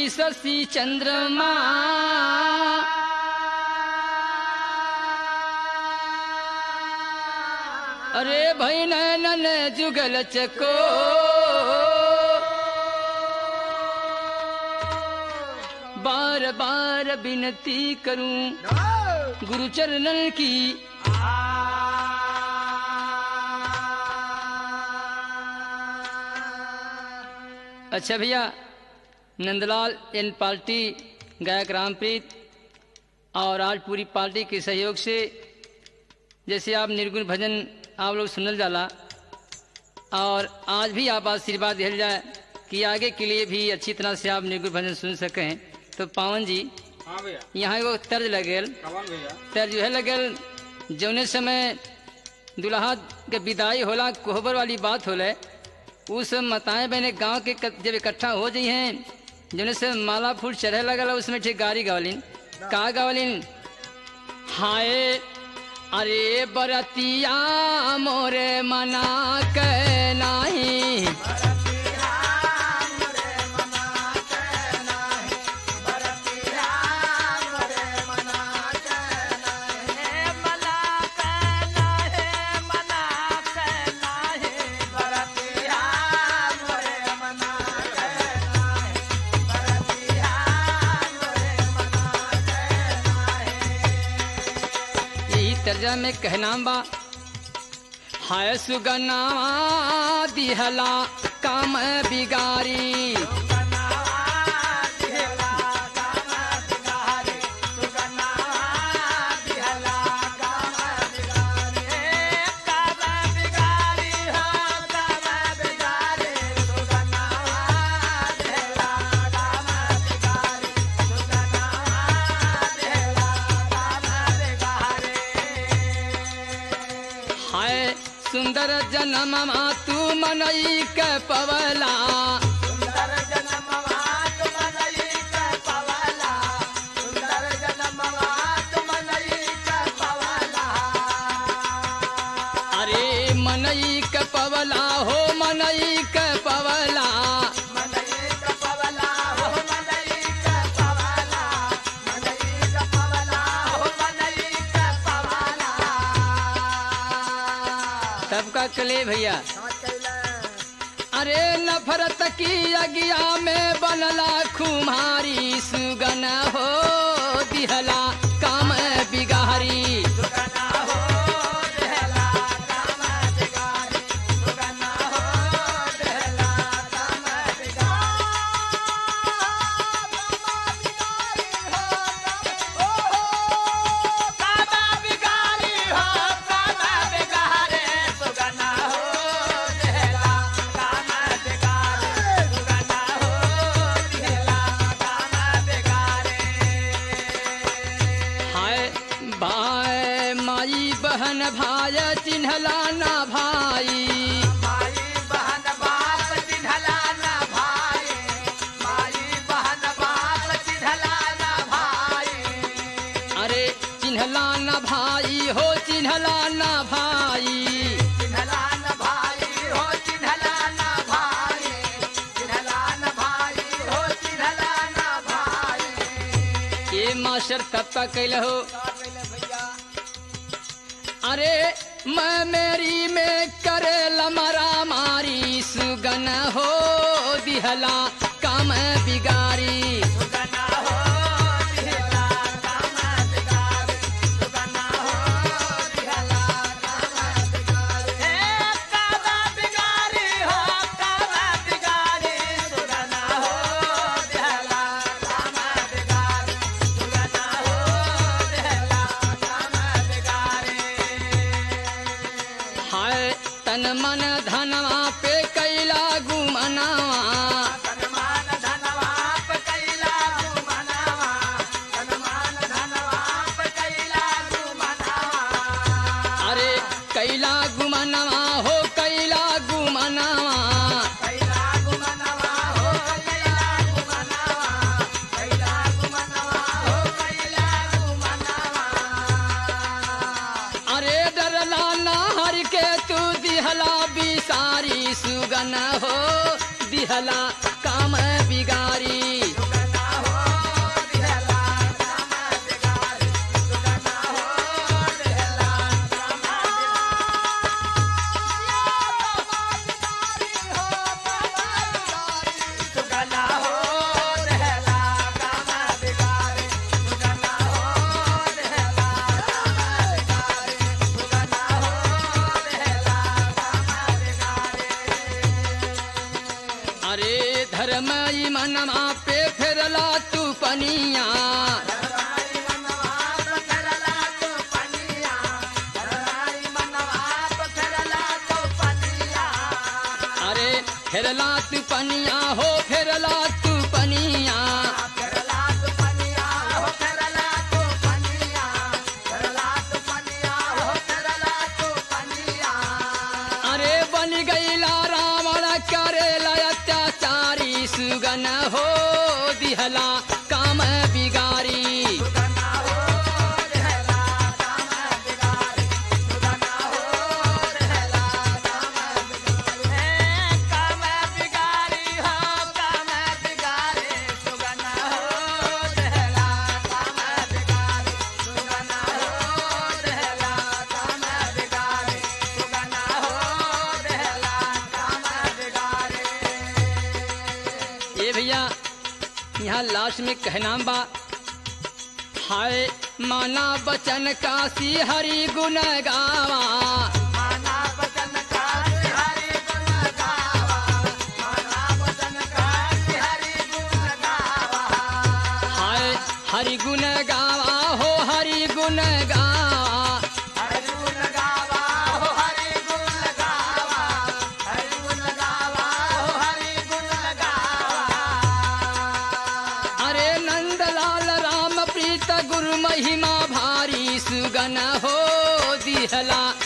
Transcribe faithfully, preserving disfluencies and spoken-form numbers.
शशि चंद्रमा अरे भाई नैनन जुगल चको बार बार विनती करूं गुरु चरणन की अच्छा भैया नंदलाल एन पार्टी गायक रामप्रीत और आज पूरी पार्टी के सहयोग से जैसे आप निर्गुण भजन आप लोग सुनल जाला और आज भी आप आशीर्वाद दिया जाए कि आगे के लिए भी अच्छी तरह से आप निर्गुण भजन सुन सकें। तो पावन जी हाँ भैया यहाँ वो तर्ज लगेल कवन भैया तर्ज है लगेल जौने समय दुल्हा के विदाई होला कोहबर वाली बात होले उस मताएं बहने गांव के जब इकट्ठा हो जाई हैं जौने से माला फूल चढ़े लगल उसमें ठीक गारी गावलिन का गावलिन हाय अरे बरतिया मोरे मना के नाही तर्जा में कहना बा हाय सुगना दिहला काम बिगारी सुंदर जन्म तू मनई के पवला सुंदर जन्म तू मनई के पवला सुंदर जन्म तू मनई के पवला अरे मनई के पवला हो मनई के पवला मनई के पवला हो मनई के पवला मनई के पवला हो मनई के पवला सबका कले भैया अरे नफरत की अगिया में बनला खुमारी सुगन हो दिहला काम बिगारी सुगना हो दिहला काम बिगारी सुगना हो दिहला काम बिगारी काम बिगारी हो काम बिगारी सुगना हो दिहला काम बिगारी सुगना हो दिहला काम बिगारी हाय भाई माई बहन भाई चिन्हला ना भाई माई बहन बाप चिन्हला ना भाई माई बहन बाप चिन्हला ना भाई अरे चिन्हला ना भाई हो चिन्हला ना भाई चिन्हला ना भाई हो चिन्हला ना भाई चिन्हला ना भाई हो चिन्हला ना भाई ये मास्टर तब का कैल हो भैया अरे मैं मेरी में करे लमरा मारी सुगन हो दिहला काम बिगारी सुगना हो दिहला काम बिगारी सुगना हो दिहला काम बिगारी हे काम बिगारी हो काम बिगारी सुगना हो दिहला काम बिगारी सुगना हो दिहला काम बिगारी हाय तन मन धनवा पे कैला गुमनावा तनमान धनवा पे कैला गुमनावा तनमान धनवा पे कैला गुमनावा अरे कैला गुमनावा हो कैला गुमनावा कैला गुमनावा हो कैला गुमनावा कैला गुमनावा हो कैला गुमनावा अरे डरला ना हर के तू दिहला बिसारी सुगन हो दिहला काम बिगारी सुगना पे फेरला तू पनिया धरलाई मनवा तो फेरला तो पनिया धरलाई मनवा तो फेरला तो पनिया अरे फेरला तू पनिया हो फेरला तू पनिया फेरला तो पनिया हो फेरला तो पनिया फेरला तो पनिया हो फेरला तो पनिया अरे बन गईला रावण करेला अत्याचारी सुगन हो दिहला काम बिगारी सुगना हो रहला काम बिगारी सुगना हो रहला काम बिगारी काम बिगारी हो काम बिगारी सुगना हो रहला काम बिगारी सुगना हो रहला काम बिगारी सुगना हो रहला काम बिगारी ए भैया यहाँ लास्ट में कहनाम बा हाय माना बचन काशी हरि गुण गावा माना वचन का हरि गुण गावा माना वचन का हरि गुण गावा हाय हरि गुण गावा हो हरि गुण गावा हरि गुण गावा हो हरि गुण गावा हरि गुण गावा हो हरि गुण गावा अरे नंदलाल राम प्रीत गुरु महिमा भारी सुगन हो दिहला